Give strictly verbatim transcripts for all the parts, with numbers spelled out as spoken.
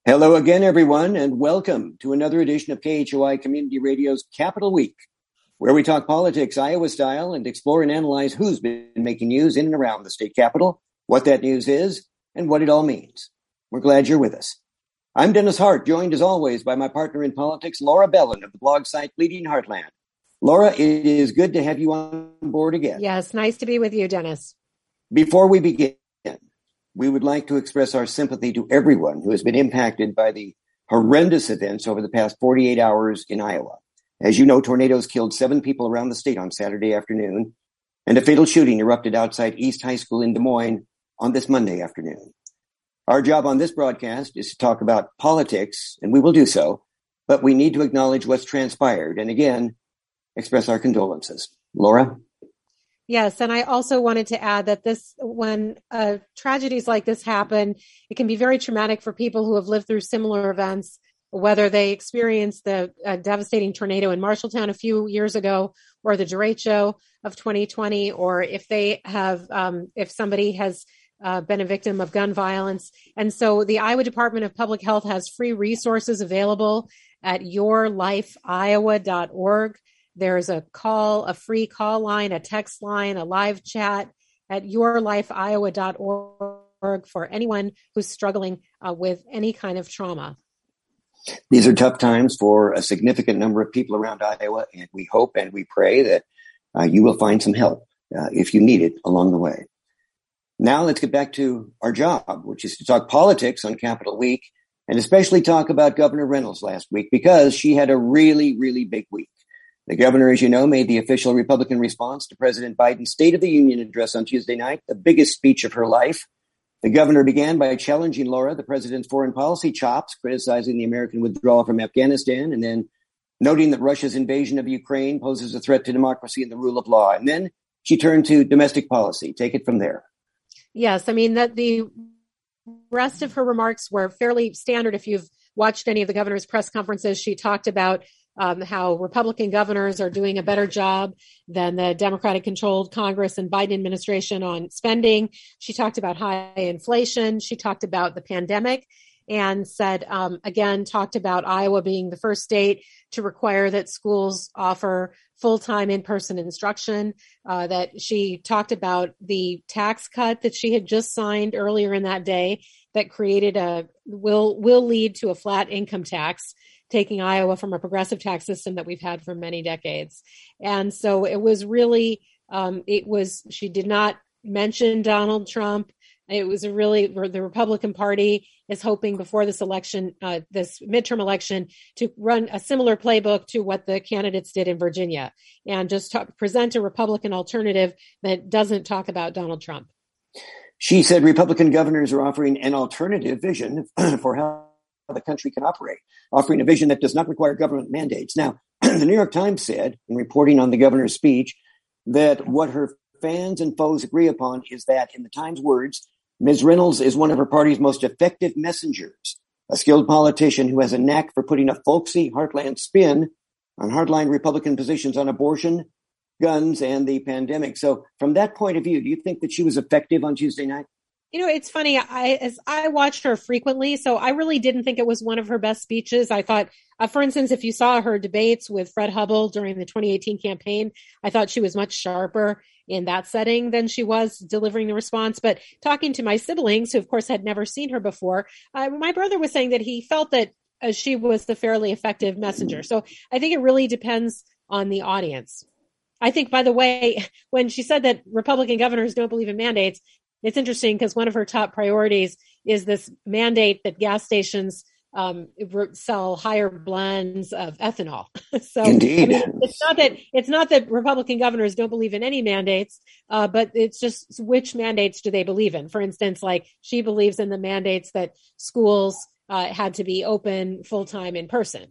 Hello again, everyone, and welcome to another edition of K H O I Community Radio's Capital Week, where we talk politics Iowa style and explore and analyze who's been making news in and around the state capitol, what that news is, and what it all means. We're glad you're with us. I'm Dennis Hart, joined as always by my partner in politics, Laura Bellin of the blog site Bleeding Heartland. Laura, it is good to have you on board again. Yes, nice to be with you, Dennis. Before we begin, we would like to express our sympathy to everyone who has been impacted by the horrendous events over the past forty-eight hours in Iowa. As you know, tornadoes killed seven people around the state on Saturday afternoon, and a fatal shooting erupted outside East High School in Des Moines on this Monday afternoon. Our job on this broadcast is to talk about politics, and we will do so, but we need to acknowledge what's transpired and, again, express our condolences. Laura? Yes, and I also wanted to add that this, when uh, tragedies like this happen, it can be very traumatic for people who have lived through similar events, whether they experienced the uh, devastating tornado in Marshalltown a few years ago, or the derecho of twenty twenty, or if they have, um, if somebody has uh, been a victim of gun violence. And so the Iowa Department of Public Health has free resources available at your life iowa dot org. There's a call, a free call line, a text line, a live chat at your life iowa dot org for anyone who's struggling uh, with any kind of trauma. These are tough times for a significant number of people around Iowa, and we hope and we pray that uh, you will find some help uh, if you need it along the way. Now let's get back to our job, which is to talk politics on Capitol Week, and especially talk about Governor Reynolds last week, because she had a really, really big week. The governor, as you know, made the official Republican response to President Biden's State of the Union address on Tuesday night, the biggest speech of her life. The governor began by challenging Laura, the president's foreign policy chops, criticizing the American withdrawal from Afghanistan, and then noting that Russia's invasion of Ukraine poses a threat to democracy and the rule of law. And then she turned to domestic policy. Take it from there. Yes, I mean, that the rest of her remarks were fairly standard. If you've watched any of the governor's press conferences, she talked about Um, how Republican governors are doing a better job than the Democratic-controlled Congress and Biden administration on spending. She talked about high inflation. She talked about the pandemic and said, um, again, talked about Iowa being the first state to require that schools offer full-time in-person instruction, uh, that she talked about the tax cut that she had just signed earlier in that day that created a, will, will lead to a flat income tax, taking Iowa from a progressive tax system that we've had for many decades. And so it was really, um, it was, she did not mention Donald Trump. It was a really, the Republican Party is hoping before this election, uh, this midterm election, to run a similar playbook to what the candidates did in Virginia and just talk, present a Republican alternative that doesn't talk about Donald Trump. She said Republican governors are offering an alternative vision for how the country can operate, offering a vision that does not require government mandates. Now, the New York Times said, in reporting on the governor's speech, that what her fans and foes agree upon is that, in the Times' words, Miz Reynolds is one of her party's most effective messengers, a skilled politician who has a knack for putting a folksy heartland spin on hardline Republican positions on abortion, guns, and the pandemic. So from that point of view, do you think that she was effective on Tuesday night? You know, it's funny. I, as I watched her frequently, so I really didn't think it was one of her best speeches. I thought, uh, for instance, if you saw her debates with Fred Hubbell during the twenty eighteen campaign, I thought she was much sharper in that setting than she was delivering the response. But talking to my siblings, who of course had never seen her before, uh, my brother was saying that he felt that uh, she was the fairly effective messenger. So I think it really depends on the audience. I think, by the way, when she said that Republican governors don't believe in mandates, it's interesting because one of her top priorities is this mandate that gas stations um, sell higher blends of ethanol. So Indeed. I mean, it's not that it's not that Republican governors don't believe in any mandates, uh, but it's just which mandates do they believe in? For instance, like she believes in the mandates that schools uh, had to be open full time in person.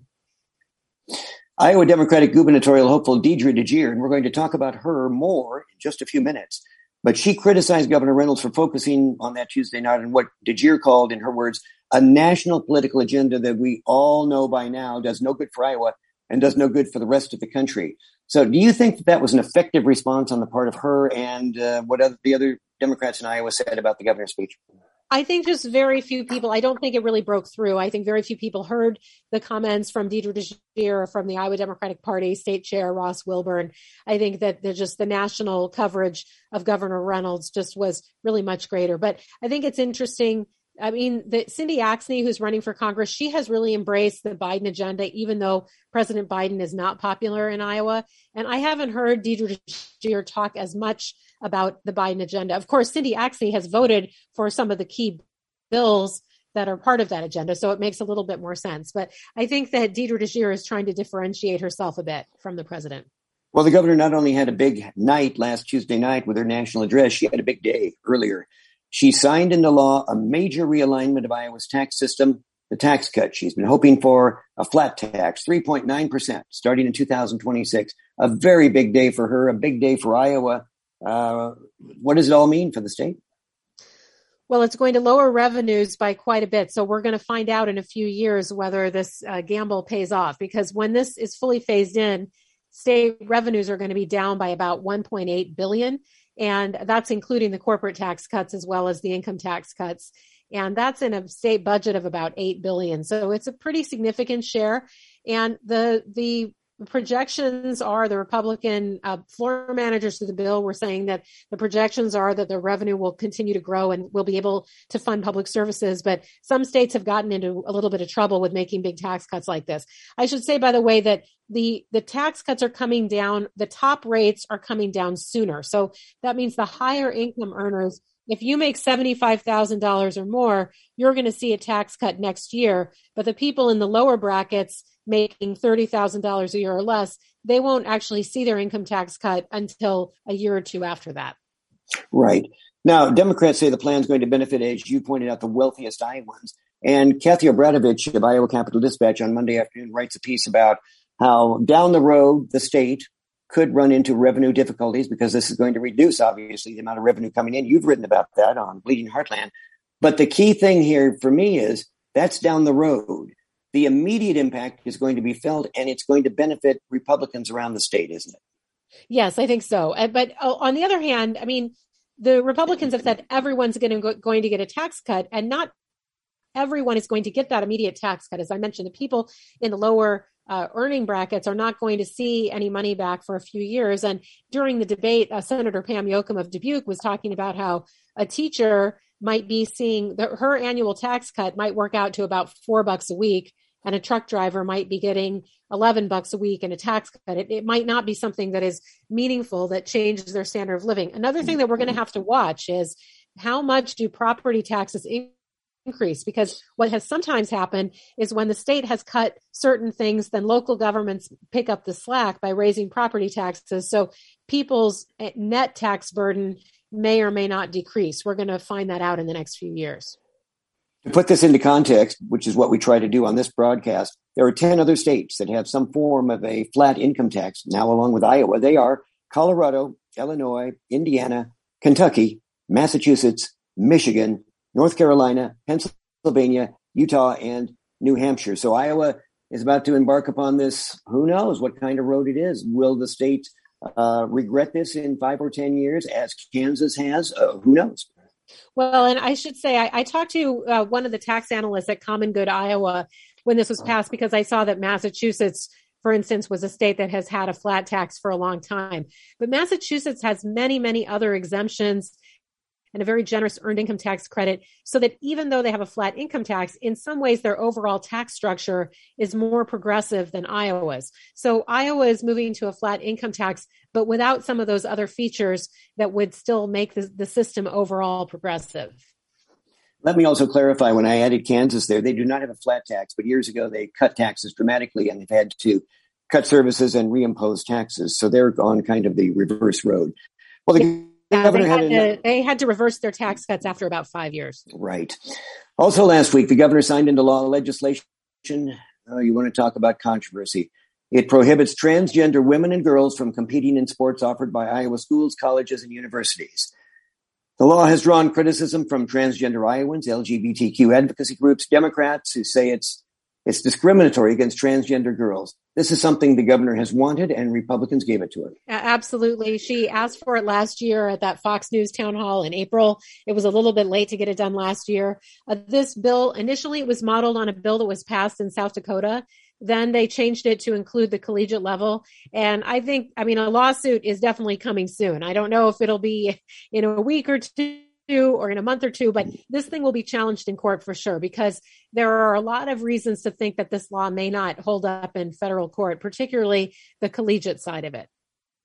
Iowa Democratic gubernatorial hopeful Deidre DeGear, and we're going to talk about her more in just a few minutes. But she criticized Governor Reynolds for focusing on that Tuesday night on what DeGear called, in her words, a national political agenda that we all know by now does no good for Iowa and does no good for the rest of the country. So do you think that that was an effective response on the part of her and uh, what other, the other Democrats in Iowa said about the governor's speech? I think just very few people. I don't think it really broke through. I think very few people heard the comments from Deidre DeGier from the Iowa Democratic Party State Chair Ross Wilburn. I think that the, just the national coverage of Governor Reynolds just was really much greater. But I think it's interesting. I mean, the, Cindy Axne, who's running for Congress, she has really embraced the Biden agenda, even though President Biden is not popular in Iowa. And I haven't heard Deidre DeGier talk as much about the Biden agenda. Of course, Cindy Axne has voted for some of the key bills that are part of that agenda, so it makes a little bit more sense. But I think that Deidre DeGier is trying to differentiate herself a bit from the president. Well, the governor not only had a big night last Tuesday night with her national address, she had a big day earlier. She signed into law a major realignment of Iowa's tax system, the tax cut. She's been hoping for a flat tax, three point nine percent, starting in two thousand twenty-six. A very big day for her, a big day for Iowa. Uh, what does it all mean for the state? Well, it's going to lower revenues by quite a bit. So we're going to find out in a few years whether this uh, gamble pays off, because when this is fully phased in, state revenues are going to be down by about one point eight billion dollars. And that's including the corporate tax cuts as well as the income tax cuts. And that's in a state budget of about eight billion dollars. So it's a pretty significant share. And the, the projections are, the Republican uh, floor managers of the bill were saying that the projections are that the revenue will continue to grow and we'll be able to fund public services. But some states have gotten into a little bit of trouble with making big tax cuts like this. I should say, by the way, that the, the tax cuts are coming down. The top rates are coming down sooner. So that means the higher income earners, if you make seventy-five thousand dollars or more, you're going to see a tax cut next year. But the people in the lower brackets making thirty thousand dollars a year or less, they won't actually see their income tax cut until a year or two after that. Right. Now, Democrats say the plan is going to benefit, as you pointed out, the wealthiest Iowans. And Kathy Obradovich of Iowa Capital Dispatch on Monday afternoon writes a piece about how down the road, the state could run into revenue difficulties because this is going to reduce, obviously, the amount of revenue coming in. You've written about that on Bleeding Heartland. But the key thing here for me is that's down the road. The immediate impact is going to be felt, and it's going to benefit Republicans around the state, isn't it? Yes, I think so. But on the other hand, I mean, the Republicans have said everyone's going to, go, going to get a tax cut, and not everyone is going to get that immediate tax cut. As I mentioned, the people in the lower uh, earning brackets are not going to see any money back for a few years. And during the debate, uh, Senator Pam Yoakum of Dubuque was talking about how a teacher might be seeing the, her annual tax cut might work out to about four bucks a week, and a truck driver might be getting eleven bucks a week in a tax cut. It, it might not be something that is meaningful, that changes their standard of living. Another thing that we're going to have to watch is how much do property taxes increase? increase because what has sometimes happened is when the state has cut certain things, then local governments pick up the slack by raising property taxes. So people's net tax burden may or may not decrease. We're going to find that out in the next few years. To put this into context, which is what we try to do on this broadcast, there are ten other states that have some form of a flat income tax now, along with Iowa. They are Colorado, Illinois, Indiana, Kentucky, Massachusetts, Michigan, North Carolina, Pennsylvania, Utah, and New Hampshire. So Iowa is about to embark upon this. Who knows what kind of road it is? Will the state uh, regret this in five or ten years, as Kansas has? Uh, who knows? Well, and I should say, I, I talked to uh, one of the tax analysts at Common Good Iowa when this was passed, because I saw that Massachusetts, for instance, was a state that has had a flat tax for a long time. But Massachusetts has many, many other exemptions and a very generous earned income tax credit, so that even though they have a flat income tax, in some ways their overall tax structure is more progressive than Iowa's. So Iowa is moving to a flat income tax, but without some of those other features that would still make the, the system overall progressive. Let me also clarify, when I added Kansas there, they do not have a flat tax, but years ago they cut taxes dramatically and they've had to cut services and reimpose taxes. So they're on kind of the reverse road. Well, the yeah. Yeah, they, had to, they had to reverse their tax cuts after about five years. Right. Also last week, the governor signed into law legislation. Oh, you want to talk about controversy. It prohibits transgender women and girls from competing in sports offered by Iowa schools, colleges, and universities. The law has drawn criticism from transgender Iowans, L G B T Q advocacy groups, Democrats who say it's It's discriminatory against transgender girls. This is something the governor has wanted, and Republicans gave it to her. Absolutely. She asked for it last year at that Fox News town hall in April. It was a little bit late to get it done last year. Uh, this bill, initially it was modeled on a bill that was passed in South Dakota. Then they changed it to include the collegiate level. And I think, I mean, a lawsuit is definitely coming soon. I don't know if it'll be in a week or two or in a month or two, but this thing will be challenged in court for sure, because there are a lot of reasons to think that this law may not hold up in federal court, particularly the collegiate side of it.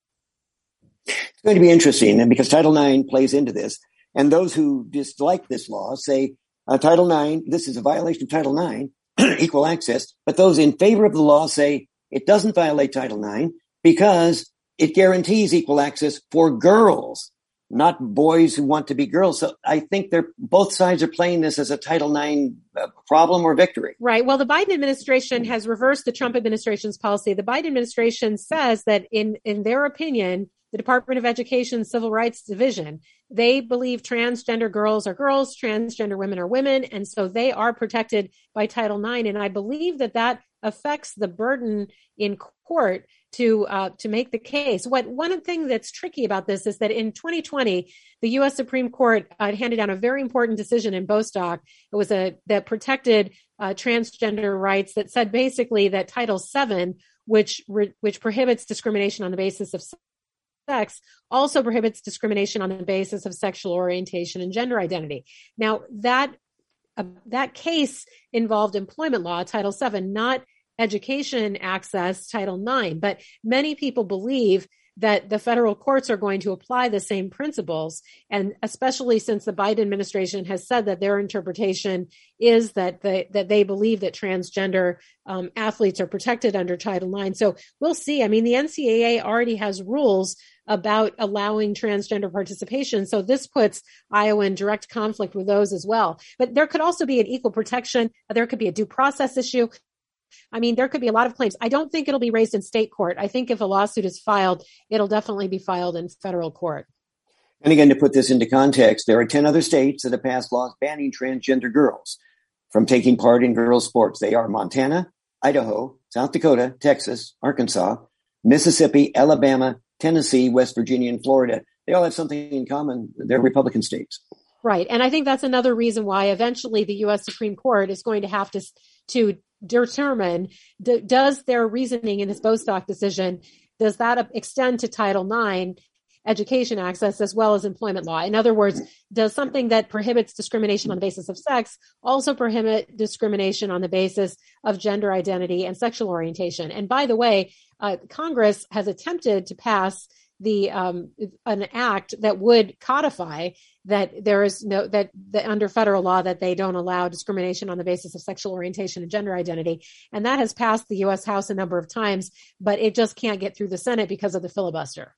It's going to be interesting, and because Title nine plays into this, and those who dislike this law say uh, Title nine, this is a violation of Title nine, equal access, but those in favor of the law say it doesn't violate Title nine because it guarantees equal access for girls, not boys who want to be girls. So I think they're both sides are playing this as a Title nine uh, problem or victory. Right. Well, the Biden administration has reversed the Trump administration's policy. The Biden administration says that in, in their opinion, the Department of Education Civil Rights Division, they believe transgender girls are girls, transgender women are women, and so they are protected by Title nine. And I believe that that affects the burden in court to uh, to make the case. What one thing that's tricky about this is that in twenty twenty, the U S Supreme Court uh, handed down a very important decision in Bostock. It was a that protected uh, transgender rights, that said basically that Title seven, which re, which prohibits discrimination on the basis of sex, also prohibits discrimination on the basis of sexual orientation and gender identity. Now, that uh, that case involved employment law, Title seven, not education access, Title nine. But many people believe that the federal courts are going to apply the same principles. And especially since the Biden administration has said that their interpretation is that they, that they believe that transgender um, athletes are protected under Title nine. So we'll see. I mean, the N C A A already has rules about allowing transgender participation. So this puts Iowa in direct conflict with those as well. But there could also be an equal protection. There could be a due process issue. I mean, there could be a lot of claims. I don't think it'll be raised in state court. I think if a lawsuit is filed, it'll definitely be filed in federal court. And again, to put this into context, there are ten other states that have passed laws banning transgender girls from taking part in girls' sports. They are Montana, Idaho, South Dakota, Texas, Arkansas, Mississippi, Alabama, Tennessee, West Virginia, and Florida. They all have something in common. They're Republican states. Right. And I think that's another reason why eventually the U S Supreme Court is going to have to, to determine, d- does their reasoning in this Bostock decision, does that extend to Title nine education access as well as employment law? In other words, does something that prohibits discrimination on the basis of sex also prohibit discrimination on the basis of gender identity and sexual orientation? And by the way, uh, Congress has attempted to pass the um, an act that would codify that there is no that, that under federal law that they don't allow discrimination on the basis of sexual orientation and gender identity, and that has passed the U S House a number of times, but it just can't get through the Senate because of the filibuster.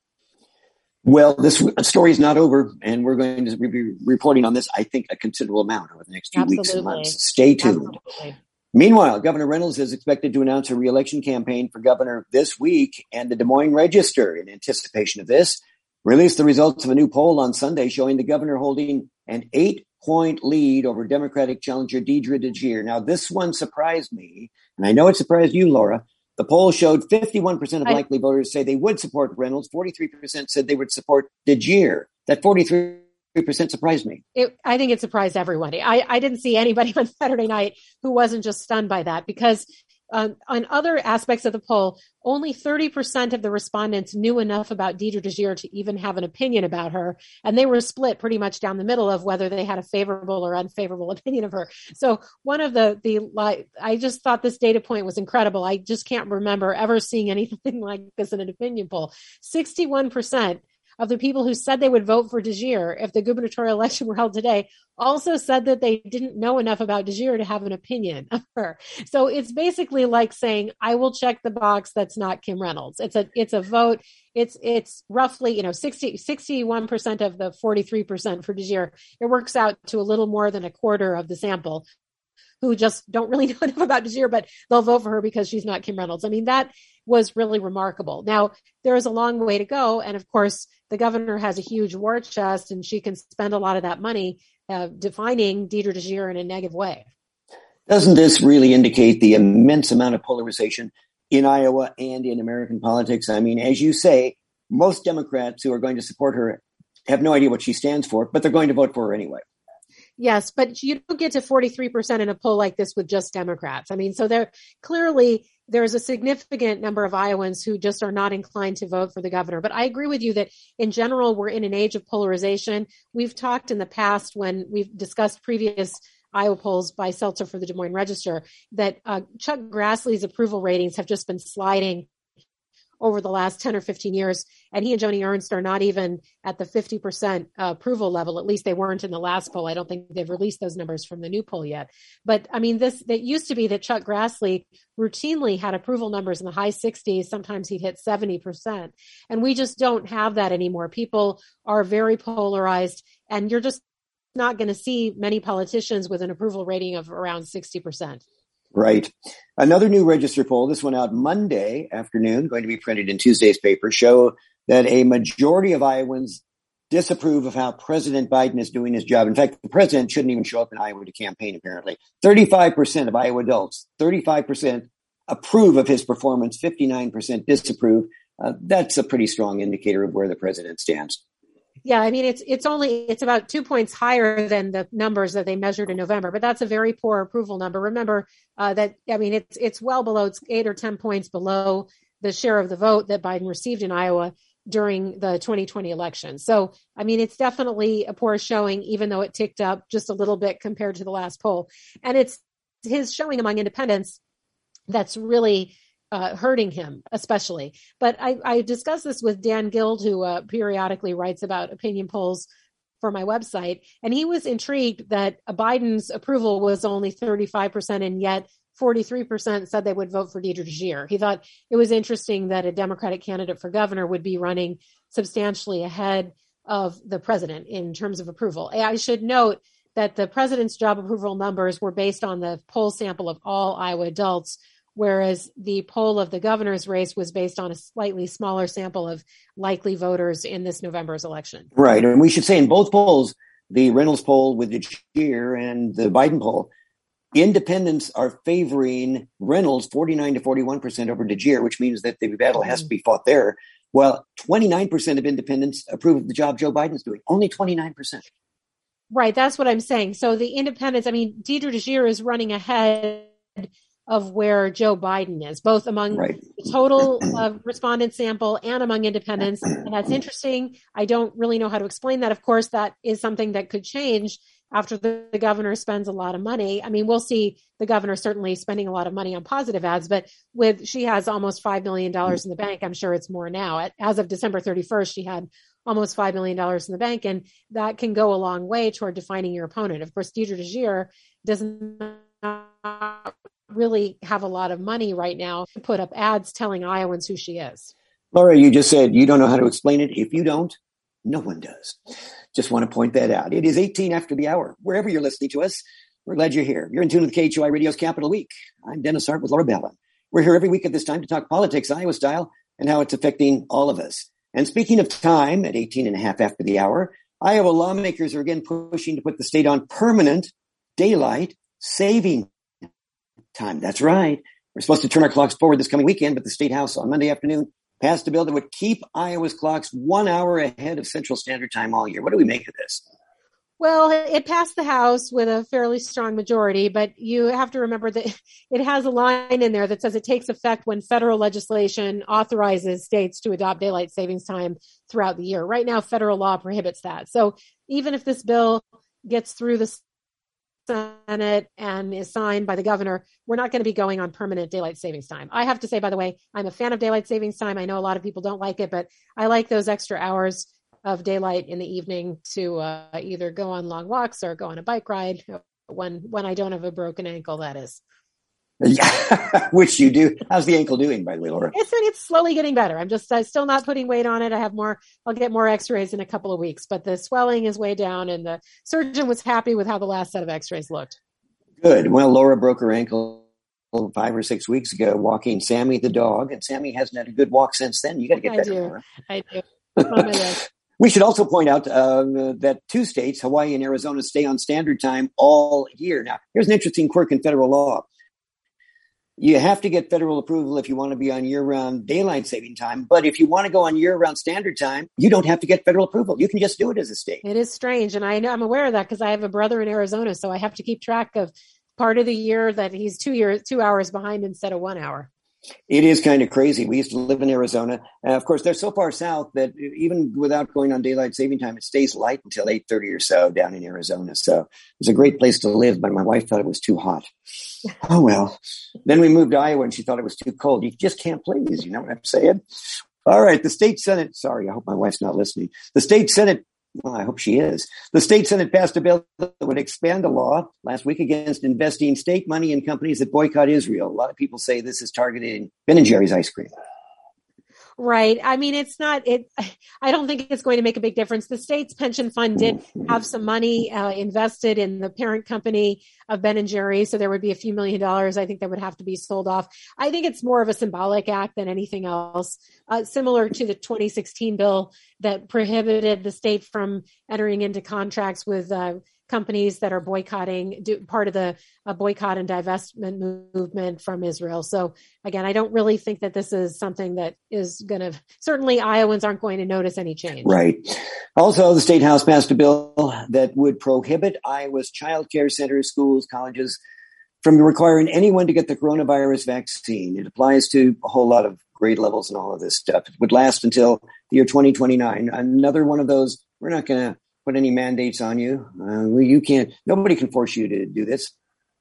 Well, this story is not over, and we're going to be reporting on this, I think, a considerable amount over the next few Absolutely. weeks and months. Stay tuned. Absolutely. Meanwhile, Governor Reynolds is expected to announce a reelection campaign for governor this week, and the Des Moines Register, in anticipation of this, released the results of a new poll on Sunday showing the governor holding an eight-point lead over Democratic challenger Deidre DeGear. Now, this one surprised me, and I know it surprised you, Laura. The poll showed fifty-one percent of likely voters say they would support Reynolds, forty-three percent said they would support DeGear. That forty-three percent surprised me. It, I think it surprised everybody. I, I didn't see anybody on Saturday night who wasn't just stunned by that, because um, on other aspects of the poll, only thirty percent of the respondents knew enough about Deidre DeGear to even have an opinion about her. And they were split pretty much down the middle of whether they had a favorable or unfavorable opinion of her. So one of the, the like, I just thought this data point was incredible. I just can't remember ever seeing anything like this in an opinion poll. sixty-one percent of the people who said they would vote for DeGear if the gubernatorial election were held today also said that they didn't know enough about DeGear to have an opinion of her. So it's basically like saying, I will check the box that's not Kim Reynolds. It's a it's a vote. It's it's roughly, you know, sixty, sixty-one percent of the forty-three percent for DeGear. It works out to a little more than a quarter of the sample who just don't really know enough about DeGear, but they'll vote for her because she's not Kim Reynolds. I mean, that was really remarkable. Now, there is a long way to go. And of course, the governor has a huge war chest, and she can spend a lot of that money uh, defining Deidre DeGear in a negative way. Doesn't this really indicate the immense amount of polarization in Iowa and in American politics? I mean, as you say, most Democrats who are going to support her have no idea what she stands for, but they're going to vote for her anyway. Yes, but you don't get to forty-three percent in a poll like this with just Democrats. I mean, so there clearly there's a significant number of Iowans who just are not inclined to vote for the governor. But I agree with you that in general, we're in an age of polarization. We've talked in the past when we've discussed previous Iowa polls by Seltzer for the Des Moines Register that uh, Chuck Grassley's approval ratings have just been sliding over the last ten or fifteen years. And he and Joni Ernst are not even at the fifty percent uh, approval level. At least they weren't in the last poll. I don't think they've released those numbers from the new poll yet. But I mean, this, that used to be that Chuck Grassley routinely had approval numbers in the high sixties. Sometimes he'd hit seventy percent. And we just don't have that anymore. People are very polarized, and you're just not going to see many politicians with an approval rating of around sixty percent. Right. Another new Register poll, this one out Monday afternoon, going to be printed in Tuesday's paper, show that a majority of Iowans disapprove of how President Biden is doing his job. In fact, the president shouldn't even show up in Iowa to campaign, apparently. thirty-five percent of Iowa adults, thirty-five percent approve of his performance, fifty-nine percent disapprove. Uh, that's a pretty strong indicator of where the president stands. Yeah, I mean, it's it's only it's about two points higher than the numbers that they measured in November, but that's a very poor approval number. Remember uh, that, I mean, it's it's well below, it's eight or ten points below the share of the vote that Biden received in Iowa during the twenty twenty election. So, I mean, it's definitely a poor showing, even though it ticked up just a little bit compared to the last poll. And it's his showing among independents that's really Uh, hurting him, especially. But I, I discussed this with Dan Guild, who uh, periodically writes about opinion polls for my website. And he was intrigued that Biden's approval was only thirty-five percent, and yet forty-three percent said they would vote for Deidre DeGiere. He thought it was interesting that a Democratic candidate for governor would be running substantially ahead of the president in terms of approval. I should note that the president's job approval numbers were based on the poll sample of all Iowa adults, whereas the poll of the governor's race was based on a slightly smaller sample of likely voters in this November's election. Right. And we should say in both polls, the Reynolds poll with DeGiere and the Biden poll, independents are favoring Reynolds forty-nine to forty-one percent over DeGiere, which means that the battle has to be fought there. Well, twenty-nine percent of independents approve of the job Joe Biden's doing. Only twenty-nine percent. Right. That's what I'm saying. So the independents, I mean, Deidre DeGiere is running ahead of where Joe Biden is, both among right. the total uh, respondent sample and among independents. And that's interesting. I don't really know how to explain that. Of course, that is something that could change after the, the governor spends a lot of money. I mean, we'll see the governor certainly spending a lot of money on positive ads, but with she has almost five million dollars in the bank. I'm sure it's more now. At, as of December thirty-first, she had almost five million dollars in the bank, and that can go a long way toward defining your opponent. Of course, Deidre DeGiere doesn't really have a lot of money right now to put up ads telling Iowans who she is. Laura, you just said you don't know how to explain it. If you don't, no one does. Just want to point that out. It is eighteen after the hour. Wherever you're listening to us, we're glad you're here. You're in tune with K H O I Radio's Capital Week. I'm Dennis Hart with Laura Bellin. We're here every week at this time to talk politics, Iowa style, and how it's affecting all of us. And speaking of time, at eighteen and a half after the hour, Iowa lawmakers are again pushing to put the state on permanent daylight saving time. That's right. We're supposed to turn our clocks forward this coming weekend, but the State House on Monday afternoon passed a bill that would keep Iowa's clocks one hour ahead of Central Standard Time all year. What do we make of this? Well, it passed the House with a fairly strong majority, but you have to remember that it has a line in there that says it takes effect when federal legislation authorizes states to adopt daylight savings time throughout the year. Right now, federal law prohibits that. So even if this bill gets through the Senate and is signed by the governor, we're not going to be going on permanent daylight savings time. I have to say, by the way, I'm a fan of daylight savings time. I know a lot of people don't like it, but I like those extra hours of daylight in the evening to uh, either go on long walks or go on a bike ride when when I don't have a broken ankle, that is. Which you do. How's the ankle doing, by the way, Laura? It's it's slowly getting better. I'm just uh, still not putting weight on it. I have more. I'll get more X-rays in a couple of weeks, but the swelling is way down, and the surgeon was happy with how the last set of X-rays looked. Good. Well, Laura broke her ankle five or six weeks ago walking Sammy the dog, and Sammy hasn't had a good walk since then. You got to get I better. do. Laura. I do. It's on my list. We should also point out uh, that two states, Hawaii and Arizona, stay on standard time all year. Now, here's an interesting quirk in federal law. You have to get federal approval if you want to be on year-round daylight saving time. But if you want to go on year-round standard time, you don't have to get federal approval. You can just do it as a state. It is strange. And I know I'm aware of that because I have a brother in Arizona. So I have to keep track of part of the year that he's two years, two hours behind instead of one hour. It is kind of crazy. We used to live in Arizona. Uh, of course, they're so far south that even without going on daylight saving time, it stays light until eight thirty or so down in Arizona. So it's a great place to live, but my wife thought it was too hot. Oh, well. Then we moved to Iowa and she thought it was too cold. You just can't please. You know what I'm saying? All right. The state Senate. Sorry, I hope my wife's not listening. The state Senate. Well, I hope she is. The state Senate passed a bill that would expand the law last week against investing state money in companies that boycott Israel. A lot of people say this is targeting Ben and Jerry's ice cream. Right. I mean, it's not, it, I don't think it's going to make a big difference. The state's pension fund did have some money uh, invested in the parent company of Ben and Jerry's. So there would be a few million dollars. I think that would have to be sold off. I think it's more of a symbolic act than anything else, uh, similar to the twenty sixteen bill that prohibited the state from entering into contracts with uh, companies that are boycotting, do, part of the uh, boycott and divestment movement from Israel. So again, I don't really think that this is something that is going to, certainly Iowans aren't going to notice any change. Right. Also, the state house passed a bill that would prohibit Iowa's child care centers, schools, colleges from requiring anyone to get the coronavirus vaccine. It applies to a whole lot of grade levels and all of this stuff. It would last until the year twenty twenty-nine. Another one of those, we're not going to put any mandates on you. Uh, you can't, nobody can force you to do this.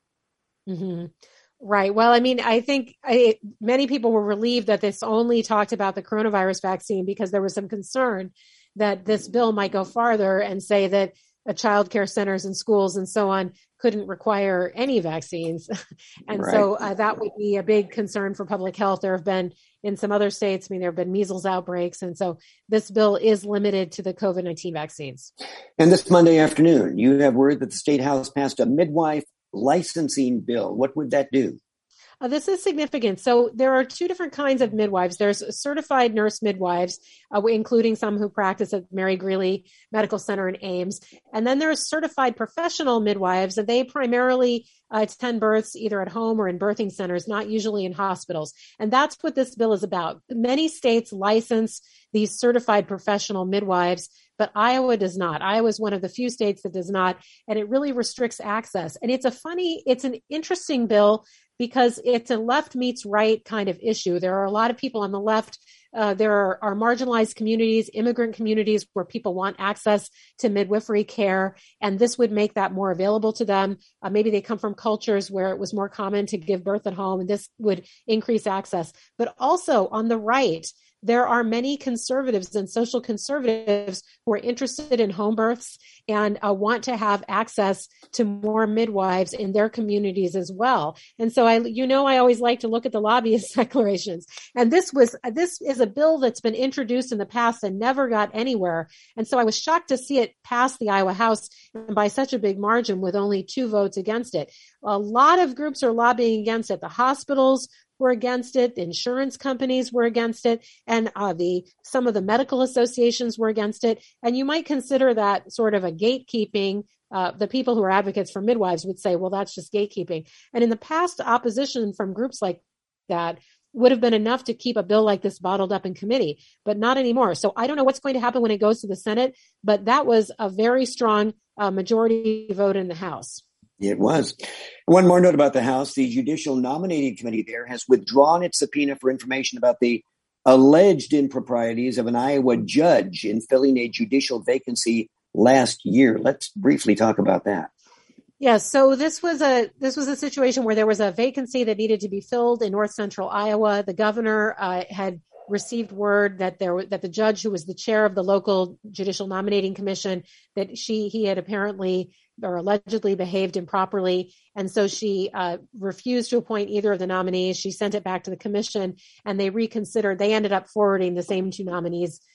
Mm-hmm. Right. Well, I mean, I think I, many people were relieved that this only talked about the coronavirus vaccine because there was some concern that this bill might go farther and say that uh, child care centers and schools and so on couldn't require any vaccines. and right. so uh, that would be a big concern for public health. There have been in some other states, I mean, there have been measles outbreaks. And so this bill is limited to the COVID nineteen vaccines. And this Monday afternoon, you have word that the State House passed a midwife licensing bill. What would that do? Uh, this is significant. So there are two different kinds of midwives. There's certified nurse midwives, uh, including some who practice at Mary Greeley Medical Center in Ames. And then there's certified professional midwives, and they primarily uh, attend births either at home or in birthing centers, not usually in hospitals. And that's what this bill is about. Many states license these certified professional midwives, but Iowa does not. Iowa is one of the few states that does not, and it really restricts access. And it's a funny, it's an interesting bill because it's a left meets right kind of issue. There are a lot of people on the left. Uh, there are, are marginalized communities, immigrant communities where people want access to midwifery care, and this would make that more available to them. Uh, maybe they come from cultures where it was more common to give birth at home, and this would increase access. But also on the right, there are many conservatives and social conservatives who are interested in home births and uh, want to have access to more midwives in their communities as well. And so I, you know, I always like to look at the lobbyist declarations. And this was, this is a bill that's been introduced in the past and never got anywhere. And so I was shocked to see it pass the Iowa House by such a big margin with only two votes against it. A lot of groups are lobbying against it. The hospitals were against it. The insurance companies were against it. And uh, the some of the medical associations were against it. And you might consider that sort of a gatekeeping. Uh, the people who are advocates for midwives would say, well, that's just gatekeeping. And in the past, opposition from groups like that would have been enough to keep a bill like this bottled up in committee, but not anymore. So I don't know what's going to happen when it goes to the Senate, but that was a very strong uh, majority vote in the House. It was. One more note about the House. The Judicial Nominating Committee there has withdrawn its subpoena for information about the alleged improprieties of an Iowa judge in filling a judicial vacancy last year. Let's briefly talk about that. Yes. So this was a this was a situation where there was a vacancy that needed to be filled in north central Iowa. The governor uh, had received word that there that the judge who was the chair of the local judicial nominating commission, that she he had apparently or allegedly behaved improperly. And so she uh, refused to appoint either of the nominees. She sent it back to the commission and they reconsidered. They ended up forwarding the same two nominees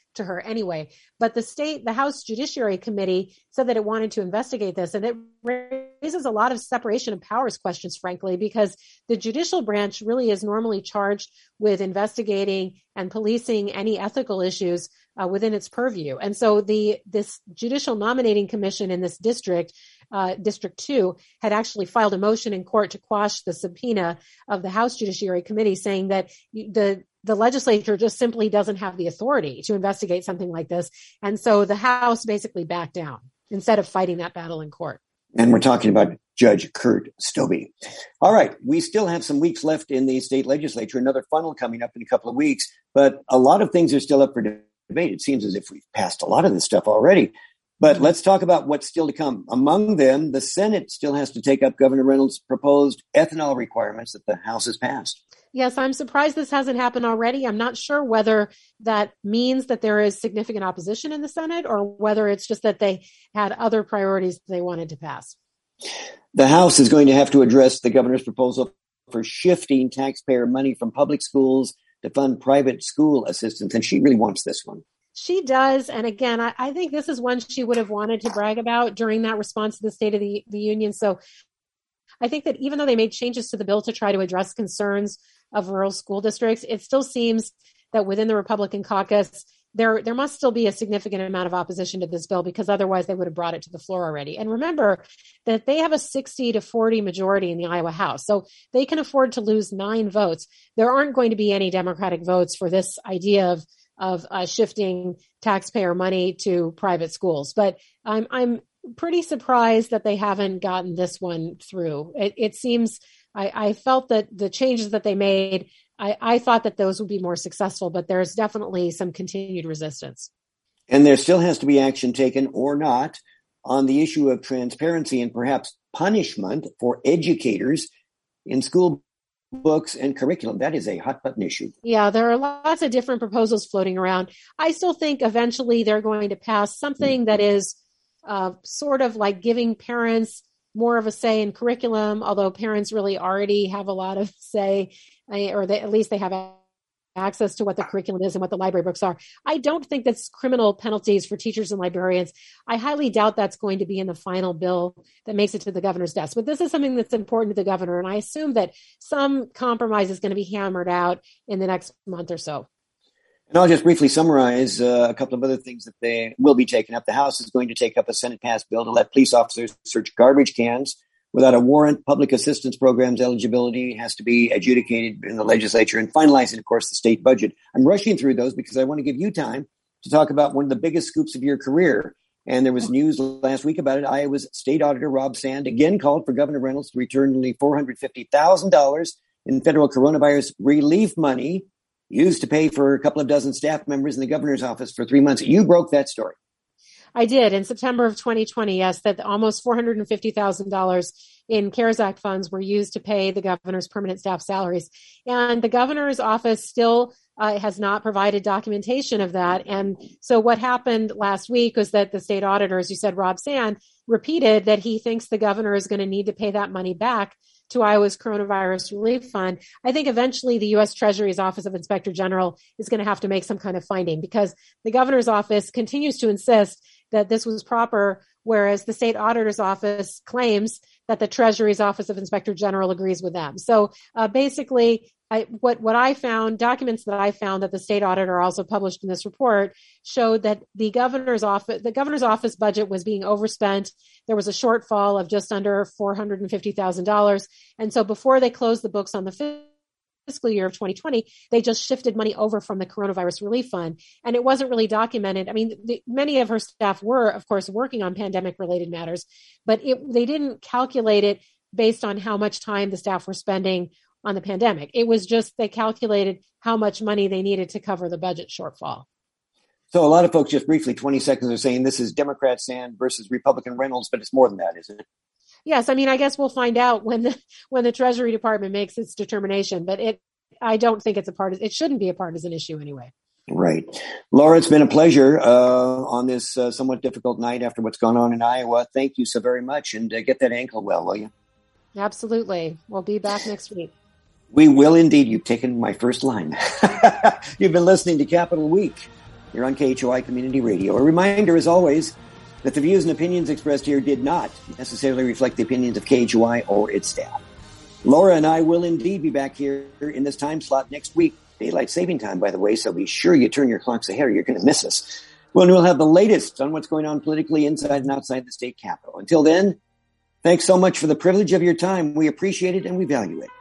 to her anyway. But the state, the House Judiciary Committee said that it wanted to investigate this, and it raises a lot of separation of powers questions, frankly, because the judicial branch really is normally charged with investigating and policing any ethical issues uh, within its purview. And so the this Judicial Nominating Commission in this district, uh, District two, had actually filed a motion in court to quash the subpoena of the House Judiciary Committee, saying that the the legislature just simply doesn't have the authority to investigate something like this. And so the House basically backed down instead of fighting that battle in court. And we're talking about Judge Kurt Stobbe. All right. We still have some weeks left in the state legislature, another funnel coming up in a couple of weeks, but a lot of things are still up for debate. It seems as if we've passed a lot of this stuff already. But let's talk about what's still to come. Among them, the Senate still has to take up Governor Reynolds' proposed ethanol requirements that the House has passed. Yes, I'm surprised this hasn't happened already. I'm not sure whether that means that there is significant opposition in the Senate or whether it's just that they had other priorities they wanted to pass. The House is going to have to address the governor's proposal for shifting taxpayer money from public schools to fund private school assistance, and she really wants this one. She does. And again, I, I think this is one she would have wanted to brag about during that response to the State of the, the Union. So I think that even though they made changes to the bill to try to address concerns of rural school districts, it still seems that within the Republican caucus, there, there must still be a significant amount of opposition to this bill, because otherwise they would have brought it to the floor already. And remember that they have a sixty to forty majority in the Iowa House, so they can afford to lose nine votes. There aren't going to be any Democratic votes for this idea of of uh, shifting taxpayer money to private schools. But I'm I'm pretty surprised that they haven't gotten this one through. It, it seems I, I felt that the changes that they made, I, I thought that those would be more successful, but there's definitely some continued resistance. And there still has to be action taken or not on the issue of transparency and perhaps punishment for educators in school books and curriculum. That is a hot button issue. Yeah, there are lots of different proposals floating around. I still think eventually they're going to pass something that is uh, sort of like giving parents more of a say in curriculum, although parents really already have a lot of say, or they, at least they have access to what the curriculum is and what the library books are. I don't think that's criminal penalties for teachers and librarians. I highly doubt that's going to be in the final bill that makes it to the governor's desk. But this is something that's important to the governor, and I assume that some compromise is going to be hammered out in the next month or so. And I'll just briefly summarize uh, a couple of other things that they will be taking up. The House is going to take up a Senate-passed bill to let police officers search garbage cans without a warrant. Public assistance programs eligibility has to be adjudicated in the legislature, and finalizing, of course, the state budget. I'm rushing through those because I want to give you time to talk about one of the biggest scoops of your career. And there was news last week about it. Iowa's State Auditor Rob Sand again called for Governor Reynolds to return nearly four hundred fifty thousand dollars in federal coronavirus relief money used to pay for a couple of dozen staff members in the governor's office for three months. You broke that story. I did in September of twenty twenty, yes, that almost four hundred fifty thousand dollars in CARES Act funds were used to pay the governor's permanent staff salaries. And the governor's office still uh, has not provided documentation of that. And so what happened last week was that the state auditor, as you said, Rob Sand, repeated that he thinks the governor is going to need to pay that money back to Iowa's coronavirus relief fund. I think eventually the U S Treasury's Office of Inspector General is going to have to make some kind of finding, because the governor's office continues to insist that this was proper, whereas the state auditor's office claims that the Treasury's Office of Inspector General agrees with them. So uh, basically, I, what, what I found, documents that I found that the state auditor also published in this report, showed that the governor's office, the governor's office budget was being overspent. There was a shortfall of just under four hundred fifty thousand dollars. And so before they closed the books on the fiscal year of twenty twenty, they just shifted money over from the coronavirus relief fund. And it wasn't really documented. I mean, the, many of her staff were, of course, working on pandemic related matters, but it, they didn't calculate it based on how much time the staff were spending on the pandemic. It was just, they calculated how much money they needed to cover the budget shortfall. So a lot of folks, just briefly, twenty seconds, are saying this is Democrat Sand versus Republican Reynolds, but it's more than that, isn't it? Yes. I mean, I guess we'll find out when the, when the Treasury Department makes its determination, but it, I don't think it's a partisan, it shouldn't be a partisan issue anyway. Right. Laura, it's been a pleasure uh, on this uh, somewhat difficult night after what's gone on in Iowa. Thank you so very much, and uh, get that ankle well, will you? Absolutely. We'll be back next week. We will indeed. You've taken my first line. You've been listening to Capital Week. here on K H O I Community Radio. A reminder, as always, that the views and opinions expressed here did not necessarily reflect the opinions of K H O I or its staff. Laura and I will indeed be back here in this time slot next week. Daylight saving time, by the way, so be sure you turn your clocks ahead or you're going to miss us. Well, we'll have the latest on what's going on politically inside and outside the state capitol. Until then, thanks so much for the privilege of your time. We appreciate it and we value it.